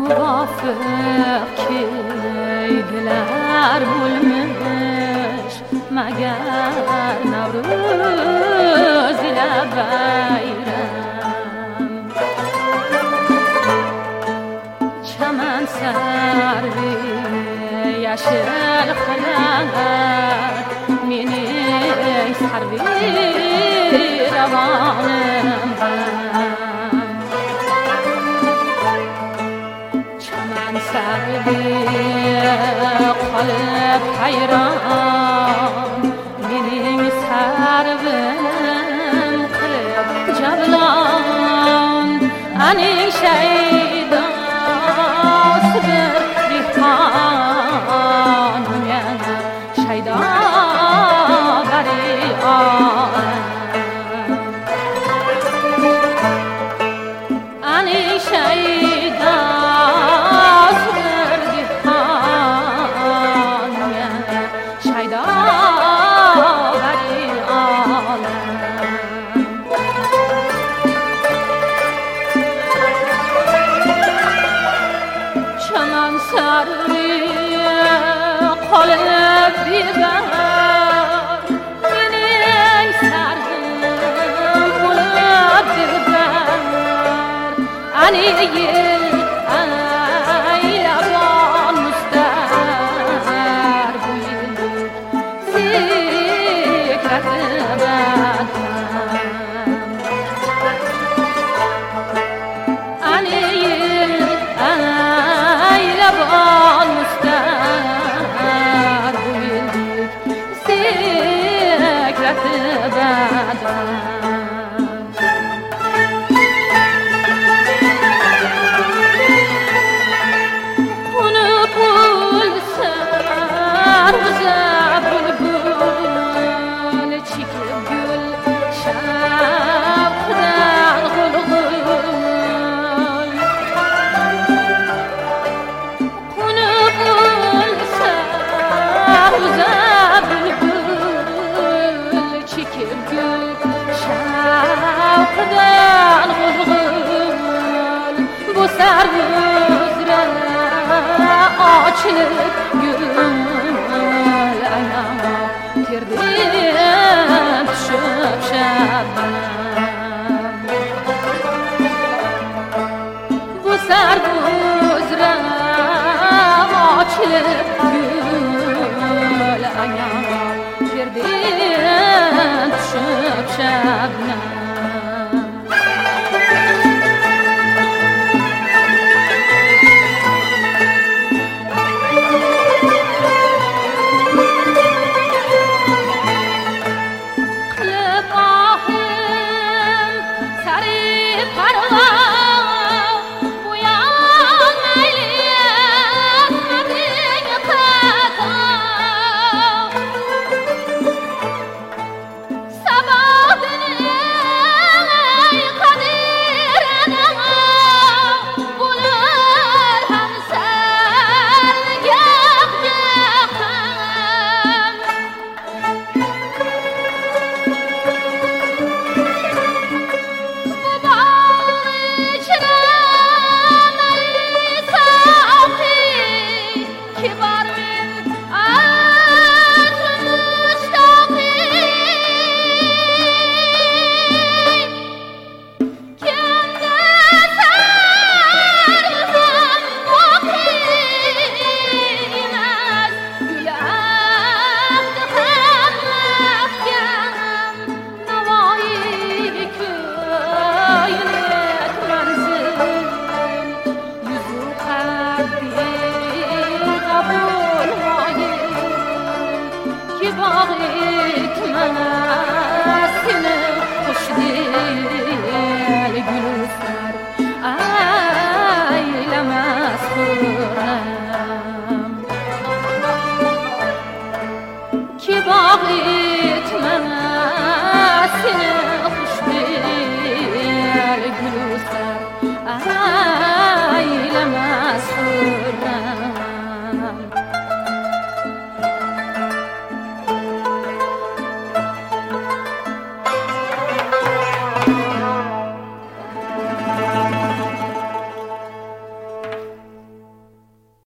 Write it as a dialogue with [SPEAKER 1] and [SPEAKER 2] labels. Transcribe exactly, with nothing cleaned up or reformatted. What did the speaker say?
[SPEAKER 1] موافق که دلر بولمش مگر نوروز لبیرم چمن سروی یشل خلق منی سروی روانم سروی قلب حیران منی سرویم قلب جبلان انی شیدا صبر ریحان من شیدا بری آن انی شیدا سروی قلب بیبر منی سرم قلب بیبر انی یل ای لبان مستر بویلک ذکرت بدم انی یل لبان مستر بویلک ذکرت بدم خونه پول سر وزه بلبل چیکه گل شب خدن غلغل خدان غلغل bu sargızra açılıp gül ayağıma girdim düşüp şabbanam bu sargızra açılıp gül ayağıma girdim düşüp şabbanam Ay, la mas